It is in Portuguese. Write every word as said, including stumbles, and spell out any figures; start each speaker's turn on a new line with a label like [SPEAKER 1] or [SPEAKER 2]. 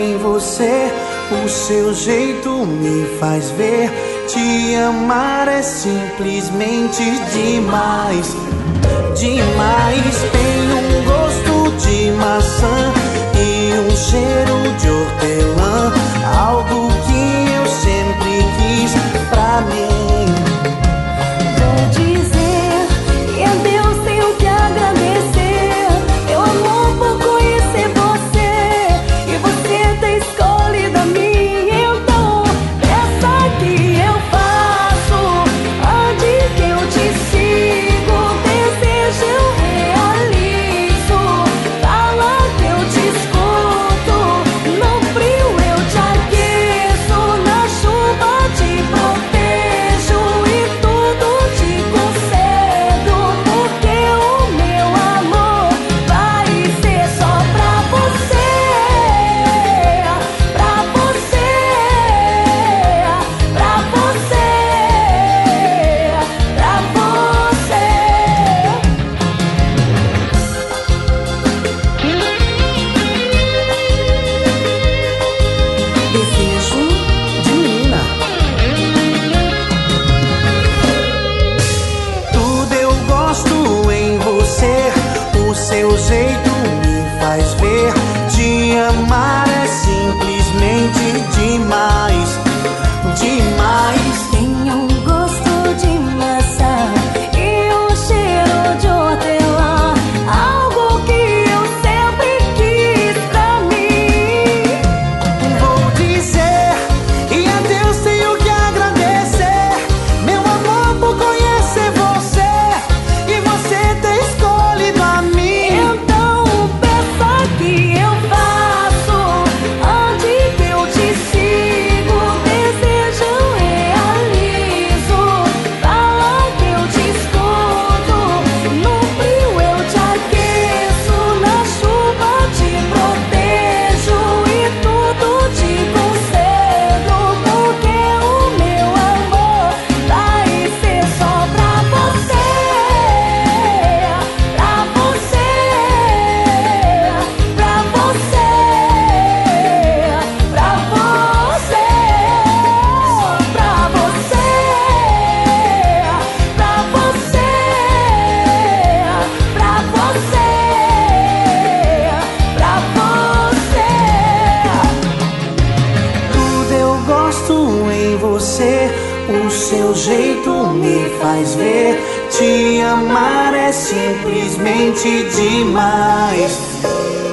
[SPEAKER 1] em você, o seu jeito me faz ver. Te amar é simplesmente demais, demais. Tem um gosto de maçã e um cheiro de hortelã, algo que eu sempre quis pra mim.
[SPEAKER 2] Vou dizer que a Deus tenho que agradecer, meu amor, por conhecer você e você ter escolhido a mim. Então, peça que eu faço, onde que eu te sigo, desejo eu realizo, fala que eu te escuto, no frio eu te aqueço, na chuva te protejo e tudo te concedo, porque o meu amor vai ser só pra você, pra você, pra você, pra você.
[SPEAKER 1] Desejo de menina. Tudo eu gosto em você, o seu jeito me faz ver. Te amar é simplesmente demais, demais.
[SPEAKER 2] Tem um gosto de maçã e um cheiro de hortelã, algo que eu sempre quis pra mim.
[SPEAKER 1] Vou dizer, e a Deus tenho que agradecer, meu amor, por conhecer você e você ter escolhido a mim.
[SPEAKER 2] Então, peça que eu faço, onde que eu te sigo, desejo eu realizo, fala que eu te escuto, no frio eu te aqueço, na chuva te protejo e tudo te concedo, porque o meu amor vai ser só pra você, pra você, pra você, pra você, só pra você, pra você, pra você, pra você.
[SPEAKER 1] Tudo eu gosto em você, o seu jeito me faz ver. Te amar é simplesmente demais.